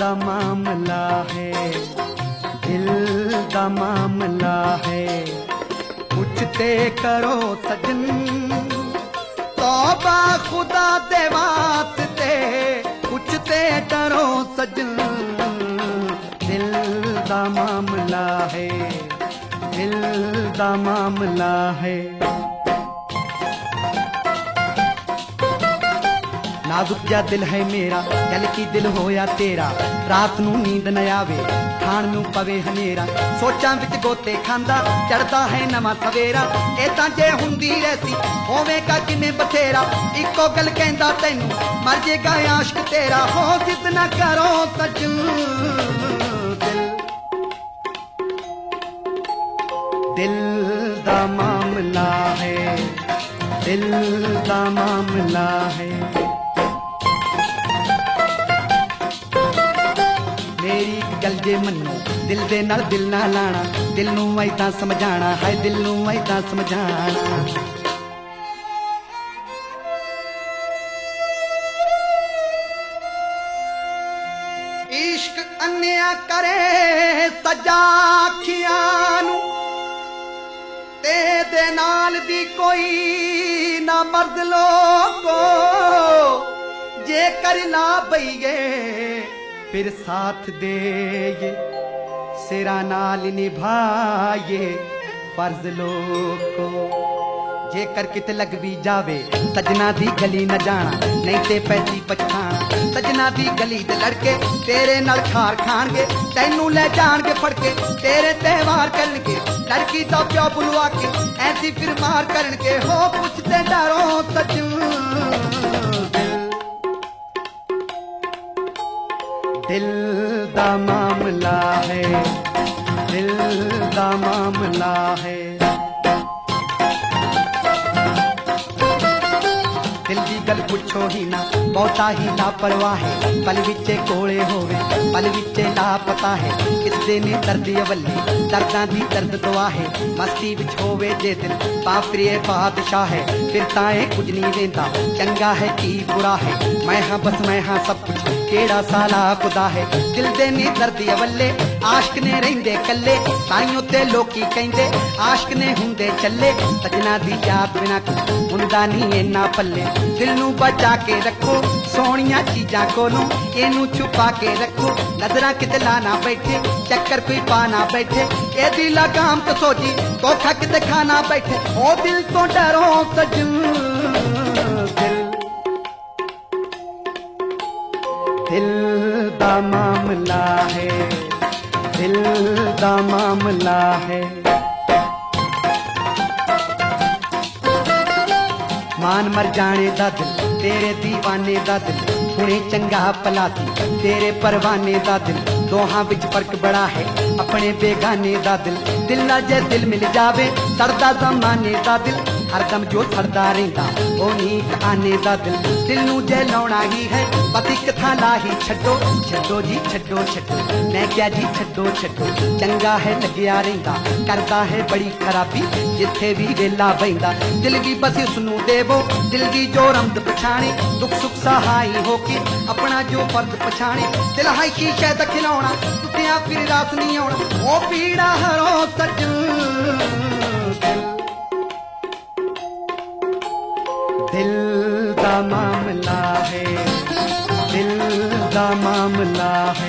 दा मामला है, दिल दा मामला है। पूछते करो सजन तौबा खुदा दे वास्ते, पूछते करो सजन दिल दा मामला है, दिल दा मामला है। नाजुक जा दिल है मेरा, दिल की दिल होया तेरा। रात नू नींद न आवे, खाण नू पवे हनेरा। सोचां विच गोते खांदा, चढ़दा है नवां सवेरा। ए तां जे हुंदी रहसी होवेगा किने बथेरा। इको गल कहंदा तैनू मर जेगा आशिक तेरा। हो जिद ना करो सजन दिल दा मामला है, दिल दा मामला है। मेरी गल जे मन्नो दिल दे नाल दिल ना लाना, दिल नू ऐदां समझाना है, दिल नू ऐदां समझाना। इश्क अन्या करे सजा अखियां नू, ते दे नाल दी कोई ना मर्द लोगो। जे कर ना बईए फिर साथ दे ये सिरा नाल निभाए फर्ज लोगो। जे कर कित लग भी जावे सजना दी गली न जाना, नहीं ते पैसी पछाना। सजना दी गली दे लड़के तेरे नाल खार खाणगे, तैनू ले जाणगे फड़के तेरे त्यौहार करनगे। लड़की दा प्यो बुलवा के ऐसी फिर मार करनगे। हो पुछते डरो सजन दिल दा मामला है, दिल दा मामला है। दिल दी गल पुछो ही ना, बहुता ही लापरवाह है। पल विचे कोले होवे, पल विचे लापता है। किसदे ने दर्द अवली, दर्दां दी दर्द दुआ है। मस्ती विच होवे जे दिल बापरिए बादशाह है। फिर ताए कुछ नहीं वेंदा, चंगा है की बुरा है। मैं हाँ बस मैं हाँ सब कुछ, केड़ा साला खुदा है। दिल दे नी दर्द अवले, आशिक ने रहिंदे कल्ले। ताइयों ते लोकी कहिंदे आशिक ने हुंदे चले। सजना दी याद बिना कुछ हुंदा नहीं इन्ना पल्ले। दिल नू बचा के रखो सोहणियां चीजां कोलों, इनू छुपा के रखो। नजरां किते ला ना बैठे, चक्कर कोई पा ना बैठे। ए दिल लगाम तो सोची धोखा किते खाना बैठे। ओ दिल तो डरो सजन दिल दा मामला है, दिल दा मामला है। मान मर जाने दा दिल तेरे दीवाने दा दिल, हुणे चंगा भला सी तेरे परवाने दा दिल। दोहां विच फर्क बड़ा है अपने बेगाने दा दिल। दिल ना जे दिल मिल जावे सड़दा जमाने दा दिल। हरदम जो सड़दा रहिंदा ओ नीक आने दा दिल। दिल नू जे लाउणा ही है बस इक थां ला ही छड्डो। छड्डो जी छड्डो छड्डो, मैं क्या जी छड्डो छड्डो। चंगा है लग्या रहिंदा करदा है बड़ी खराबी, जिथे भी वेला बहिंदा। दिल भी बस उसनू देवो, दिल दी जो रमद पछाणे। दुख सुख सहाई होके अपना जो फर्ज पछाणे। दिल हाई शीशे दा खिलौना, टुटिया फिर रास नहीं आउणा। ओ पीड़ा हरो सजन दिल दा मामला है, दिल दा मामला है।